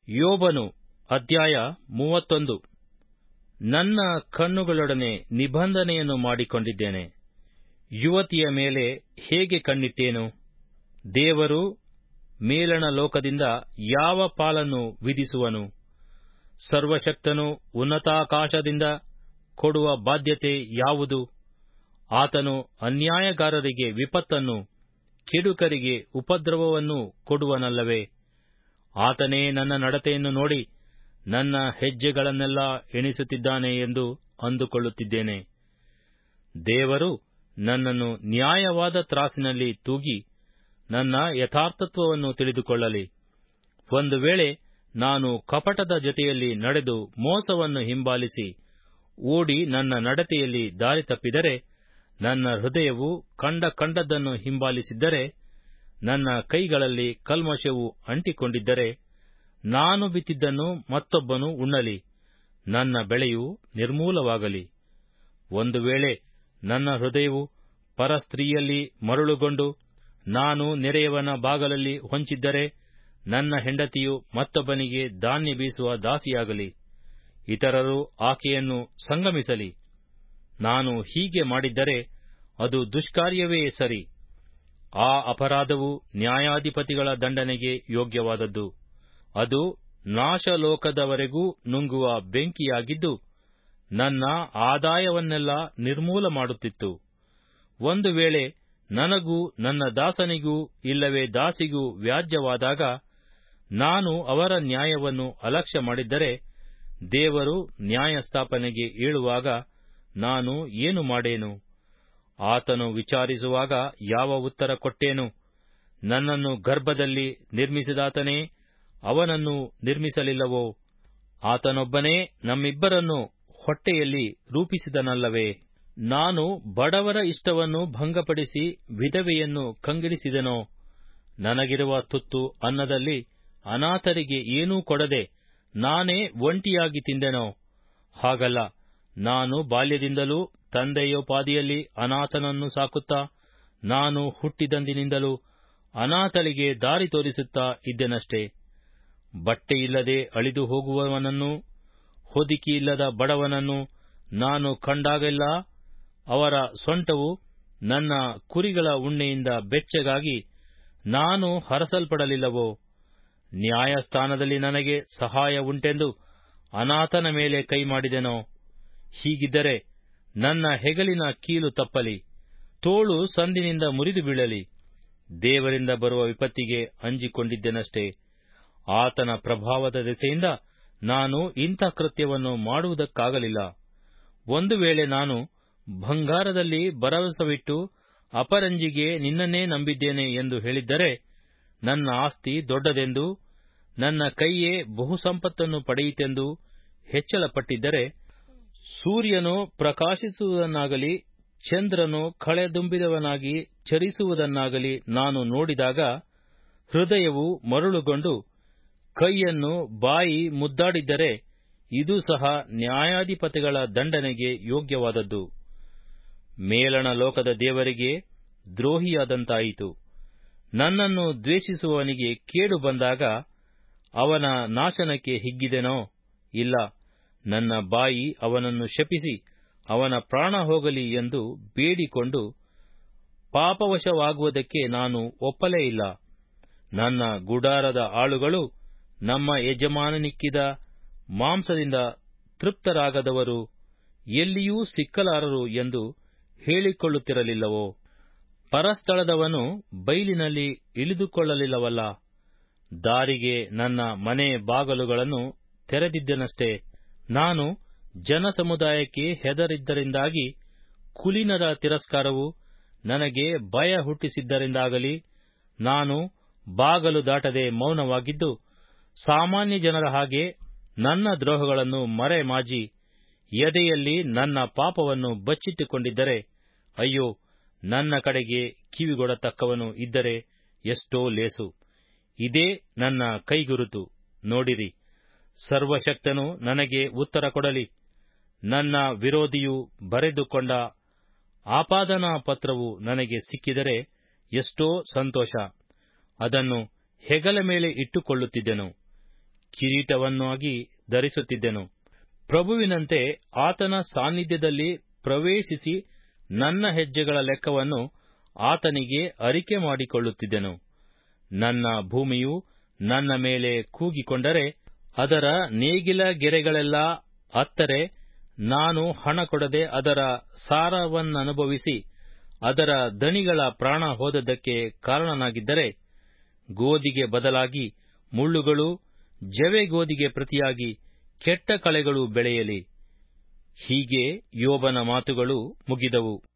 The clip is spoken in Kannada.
ಯೋಬನು ಅಧ್ಯಾಯ 31. ನನ್ನ ಕಣ್ಣುಗಳೊಡನೆ ನಿಬಂಧನೆಯನ್ನು ಮಾಡಿಕೊಂಡಿದ್ದೇನೆ, ಯುವತಿಯ ಮೇಲೆ ಹೇಗೆ ಕಣ್ಣಿಟ್ಟೇನು? ದೇವರು ಮೇಲಣ ಲೋಕದಿಂದ ಯಾವ ಪಾಲನ್ನು ವಿಧಿಸುವನು? ಸರ್ವಶಕ್ತನು ಉನ್ನತಾಕಾಶದಿಂದ ಕೊಡುವ ಬಾಧ್ಯತೆ ಯಾವುದು? ಆತನು ಅನ್ಯಾಯಗಾರರಿಗೆ ವಿಪತ್ತನ್ನು, ಕೆಡುಕರಿಗೆ ಉಪದ್ರವವನ್ನು ಕೊಡುವನಲ್ಲವೇ? ಆತನೇ ನನ್ನ ನಡತೆಯನ್ನು ನೋಡಿ ನನ್ನ ಹೆಜ್ಜೆಗಳನ್ನೆಲ್ಲ ಎಣಿಸುತ್ತಿದ್ದಾನೆ ಎಂದು ಅಂದುಕೊಳ್ಳುತ್ತಿದ್ದೇನೆ. ದೇವರು ನನ್ನನ್ನು ನ್ಯಾಯವಾದ ತ್ರಾಸಿನಲ್ಲಿ ತೂಗಿ ನನ್ನ ಯಥಾರ್ಥತ್ವವನ್ನು ತಿಳಿದುಕೊಳ್ಳಲಿ. ಒಂದು ವೇಳೆ ನಾನು ಕಪಟದ ಜೊತೆಯಲ್ಲಿ ನಡೆದು ಮೋಸವನ್ನು ಹಿಂಬಾಲಿಸಿ ಓಡಿ ನನ್ನ ನಡತೆಯಲ್ಲಿ ದಾರಿ ತಪ್ಪಿದರೆ, ನನ್ನ ಹೃದಯವು ಕಂಡದ್ದನ್ನು ಹಿಂಬಾಲಿಸಿದ್ದರೆ, ನನ್ನ ಕೈಗಳಲ್ಲಿ ಕಲ್ಮಶವು ಅಂಟಿಕೊಂಡಿದ್ದರೆ, ನಾನು ಬಿತ್ತಿದ್ದನ್ನು ಮತ್ತೊಬ್ಬನು ಉಣ್ಣಲಿ, ನನ್ನ ಬೆಳೆಯು ನಿರ್ಮೂಲವಾಗಲಿ. ಒಂದು ವೇಳೆ ನನ್ನ ಹೃದಯವು ಪರಸ್ತ್ರೀಯಲ್ಲಿ ಮರುಳುಗೊಂಡು ನಾನು ನೆರೆಯವನ ಬಾಗಲಲ್ಲಿ ಹೊಂಚಿದ್ದರೆ, ನನ್ನ ಹೆಂಡತಿಯು ಮತ್ತೊಬ್ಬನಿಗೆ ಧಾನ್ಯ ಬೀಸುವ ದಾಸಿಯಾಗಲಿ, ಇತರರು ಆಕೆಯನ್ನು ಸಂಗಮಿಸಲಿ. ನಾನು ಹೀಗೆ ಮಾಡಿದ್ದರೆ ಅದು ದುಷ್ಕಾರ್ಯವೇ ಸರಿ. ಆ ಅಪರಾಧವು ನ್ಯಾಯಾಧಿಪತಿಗಳ ದಂಡನೆಗೆ ಯೋಗ್ಯವಾದದ್ದು. ಅದು ನಾಶಲೋಕದವರೆಗೂ ನುಂಗುವ ಬೆಂಕಿಯಾಗಿದ್ದು ನನ್ನ ಆದಾಯವನ್ನೆಲ್ಲ ನಿರ್ಮೂಲ ಮಾಡುತ್ತಿತ್ತು. ಒಂದು ವೇಳೆ ನನಗೂ ನನ್ನ ದಾಸನಿಗೂ ಇಲ್ಲವೇ ದಾಸಿಗೂ ವ್ಯಾಜ್ಯವಾದಾಗ ನಾನು ಅವರ ನ್ಯಾಯವನ್ನು ಅಲಕ್ಷ್ಯ ಮಾಡಿದ್ದರೆ, ದೇವರು ನ್ಯಾಯಸ್ಥಾಪನೆಗೆ ಏಳುವಾಗ ನಾನು ಏನು ಮಾಡೇನು? ಆತನು ವಿಚಾರಿಸುವಾಗ ಯಾವ ಉತ್ತರ ಕೊಟ್ಟೇನು? ನನ್ನನ್ನು ಗರ್ಭದಲ್ಲಿ ನಿರ್ಮಿಸಿದಾತನೇ ಅವನನ್ನು ನಿರ್ಮಿಸಲಿಲ್ಲವೋ? ಆತನೊಬ್ಬನೇ ನಮ್ಮಿಬ್ಬರನ್ನು ಹೊಟ್ಟೆಯಲ್ಲಿ ರೂಪಿಸಿದನಲ್ಲವೇ? ನಾನು ಬಡವರ ಇಷ್ಟವನ್ನು ಭಂಗಪಡಿಸಿ ವಿಧವೆಯನ್ನು ಕಂಗೆಡಿಸಿದೆನೋ? ನನಗಿರುವ ತುತ್ತು ಅನ್ನದಲ್ಲಿ ಅನಾಥರಿಗೆ ಏನೂ ಕೊಡದೆ ನಾನೇ ಒಂಟಿಯಾಗಿ ತಿಂದೆನೋ? ಹಾಗಲ್ಲ, ನಾನು ಬಾಲ್ಯದಿಂದಲೂ ತಂದೆಯೋಪಾದಿಯಲ್ಲಿ ಅನಾಥನನ್ನು ಸಾಕುತ್ತಾ, ನಾನು ಹುಟ್ಟಿದಂದಿನಿಂದಲೂ ಅನಾಥಳಿಗೆ ದಾರಿ ತೋರಿಸುತ್ತಾ ಇದ್ದೆನಷ್ಟೇ. ಬಟ್ಟೆಯಿಲ್ಲದೆ ಅಳಿದು ಹೋಗುವವನನ್ನು, ಹೊದಿಕೆಯಿಲ್ಲದ ಬಡವನನ್ನು ನಾನು ಕಂಡಾಗೆಲ್ಲ ಅವರ ಸೊಂಟವು ನನ್ನ ಕುರಿಗಳ ಉಣ್ಣೆಯಿಂದ ಬೆಚ್ಚಗಾಗಿ ನಾನು ಹರಸಲ್ಪಡಲಿಲ್ಲವೋ? ನ್ಯಾಯಸ್ಥಾನದಲ್ಲಿ ನನಗೆ ಸಹಾಯ ಉಂಟೆಂದು ಅನಾಥನ ಮೇಲೆ ಕೈ ಮಾಡಿದೆನೋ? ಹೀಗಿದ್ದರೆ ನನ್ನ ಹೆಗಲಿನ ಕೀಲು ತಪ್ಪಲಿ, ತೋಳು ಸಂದಿನಿಂದ ಮುರಿದು ಬೀಳಲಿ. ದೇವರಿಂದ ಬರುವ ವಿಪತ್ತಿಗೆ ಅಂಜಿಕೊಂಡಿದ್ದೆನಷ್ಟೇ. ಆತನ ಪ್ರಭಾವದ ದೆಸೆಯಿಂದ ನಾನು ಇಂಥ ಕೃತ್ಯವನ್ನು ಮಾಡುವುದಕ್ಕಾಗಲಿಲ್ಲ. ಒಂದು ವೇಳೆ ನಾನು ಬಂಗಾರದಲ್ಲಿ ಭರವಸವಿಟ್ಟು ಅಪರಂಜಿಗೆ ನಿನ್ನನ್ನೇ ನಂಬಿದ್ದೇನೆ ಎಂದು ಹೇಳಿದ್ದರೆ, ನನ್ನ ಆಸ್ತಿ ದೊಡ್ಡದೆಂದು, ನನ್ನ ಕೈಯೇ ಬಹುಸಂಪತ್ತನ್ನು ಪಡೆಯಿತೆಂದು ಹೆಚ್ಚಳಪಟ್ಟಿದ್ದರೆ, ಸೂರ್ಯನು ಪ್ರಕಾಶಿಸುವುದನ್ನಾಗಲಿ ಚಂದ್ರನು ಕಳೆದುಂಬಿದವನಾಗಿ ಚರಿಸುವುದನ್ನಾಗಲಿ ನಾನು ನೋಡಿದಾಗ ಹೃದಯವು ಮರುಳುಗೊಂಡು ಕೈಯನ್ನು ಬಾಯಿ ಮುದ್ದಾಡಿದ್ದರೆ, ಇದು ಸಹ ನ್ಯಾಯಾಧಿಪತಿಗಳ ದಂಡನೆಗೆ ಯೋಗ್ಯವಾದದ್ದು. ಮೇಲಣ ಲೋಕದ ದೇವರಿಗೆ ದ್ರೋಹಿಯಾದಂತಾಯಿತು. ನನ್ನನ್ನು ದ್ವೇಷಿಸುವವನಿಗೆ ಕೇಡು ಬಂದಾಗ ಅವನ ನಾಶನಕ್ಕೆ ಹಿಗ್ಗಿದೆನೋ? ಇಲ್ಲ, ನನ್ನ ಬಾಯಿ ಅವನನ್ನು ಶಪಿಸಿ ಅವನ ಪ್ರಾಣ ಹೋಗಲಿ ಎಂದು ಬೇಡಿಕೊಂಡು ಪಾಪವಶವಾಗುವುದಕ್ಕೆ ನಾನು ಒಪ್ಪಲೇ ಇಲ್ಲ. ನನ್ನ ಗುಡಾರದ ಆಳುಗಳು ನಮ್ಮ ಯಜಮಾನನಿಕ್ಕಿದ ಮಾಂಸದಿಂದ ತೃಪ್ತರಾಗದವರು ಎಲ್ಲಿಯೂ ಸಿಕ್ಕಲಾರರು ಎಂದು ಹೇಳಿಕೊಳ್ಳುತ್ತಿರಲಿಲ್ಲವೋ? ಪರಸ್ಥಳದವನು ಬೈಲಿನಲ್ಲಿ ಇಳಿದುಕೊಳ್ಳಲಿಲ್ಲವಲ್ಲ? ದಾರಿಗೆ ನನ್ನ ಮನೆ ಬಾಗಲುಗಳನ್ನು ತೆರೆದಿದ್ದೆನಷ್ಟೇ. ನಾನು ಜನಸಮುದಾಯಕ್ಕೆ ಹೆದರಿದ್ದರಿಂದಾಗಿ, ಕುಲೀನರ ತಿರಸ್ಕಾರವು ನನಗೆ ಭಯ ಹುಟ್ಟಿಸಿದ್ದರಿಂದಾಗಲಿ ನಾನು ಬಾಗಲು ದಾಟದೆ ಮೌನವಾಗಿದ್ದು, ಸಾಮಾನ್ಯ ಜನರ ಹಾಗೆ ನನ್ನ ದ್ರೋಹಗಳನ್ನು ಮರೆಮಾಜಿ ಎದೆಯಲ್ಲಿ ನನ್ನ ಪಾಪವನ್ನು ಬಚ್ಚಿಟ್ಟುಕೊಂಡಿದ್ದರೆ, ಅಯ್ಯೋ, ನನ್ನ ಕಡೆಗೆ ಕಿವಿಗೊಡತಕ್ಕವನು ಇದ್ದರೆ ಎಷ್ಟೋ ಲೇಸು. ಇದೇ ನನ್ನ ಕೈಗುರುತು, ನೋಡಿರಿ. ಸರ್ವಶಕ್ತನು ನನಗೆ ಉತ್ತರ ಕೊಡಲಿ. ನನ್ನ ವಿರೋಧಿಯು ಬರೆದುಕೊಂಡ ಆಪಾದನಾ ಪತ್ರವು ನನಗೆ ಸಿಕ್ಕಿದರೆ ಎಷ್ಟೋ ಸಂತೋಷ. ಅದನ್ನು ಹೆಗಲ ಮೇಲೆ ಇಟ್ಟುಕೊಳ್ಳುತ್ತಿದ್ದೆನು. ಕಿರೀಟವನ್ನಾಗಿ ಧರಿಸುತ್ತಿದ್ದೆನು. ಪ್ರಭುವಿನಂತೆ ಆತನ ಸಾನ್ನಿಧ್ಯದಲ್ಲಿ ಪ್ರವೇಶಿಸಿ ನನ್ನ ಹೆಜ್ಜೆಗಳ ಲೆಕ್ಕವನ್ನು ಆತನಿಗೆ ಅರಿಕೆ ಮಾಡಿಕೊಳ್ಳುತ್ತಿದ್ದೆನು. ನನ್ನ ಭೂಮಿಯು ನನ್ನ ಮೇಲೆ ಕೂಗಿಕೊಂಡರೆ, ಅದರ ನೇಗಿಲ ಗೆರೆಗಳೆಲ್ಲ ಅತ್ತರೆ, ನಾನು ಹಣ ಕೊಡದೆ ಅದರ ಸಾರವನ್ನನುಭವಿಸಿ ಅದರ ದಣಿಗಳ ಪ್ರಾಣ ಹೋದದ್ದಕ್ಕೆ ಕಾರಣನಾಗಿದ್ದರೆ, ಗೋದಿಗೆ ಬದಲಾಗಿ ಮುಳ್ಳುಗಳು, ಜವೆಗೋದಿಗೆ ಪ್ರತಿಯಾಗಿ ಕೆಟ್ಟ ಕಳೆಗಳು ಬೆಳೆಯಲಿ. ಹೀಗೆ ಯೋಬನ ಮಾತುಗಳು ಮುಗಿದವು.